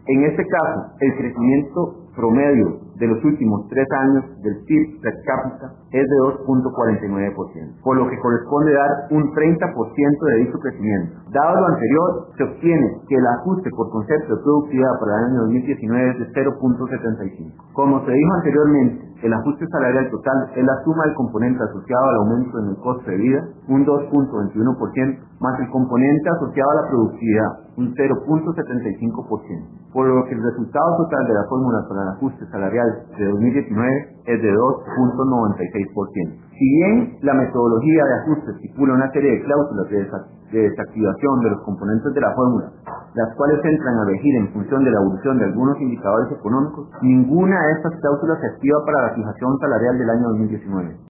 En este caso, el crecimiento promedio de los últimos 3 años del PIB per cápita es de 2.49%, por lo que corresponde dar un 30% de dicho crecimiento. Dado lo anterior, se obtiene que el ajuste por concepto de productividad para el año 2019 es de 0.75. Como se dijo anteriormente, el ajuste salarial total es la suma del componente asociado al aumento en el costo de vida, un 2.21%, más el componente asociado a la productividad, un 0.75%, por lo que el resultado total de la fórmula para el ajuste salarial de 2019 es de 2.96%. Si bien la metodología de ajuste estipula una serie de cláusulas de desactivación de los componentes de la fórmula, las cuales entran a regir en función de la evolución de algunos indicadores económicos, ninguna de estas cláusulas se activa para la fijación salarial del año 2019.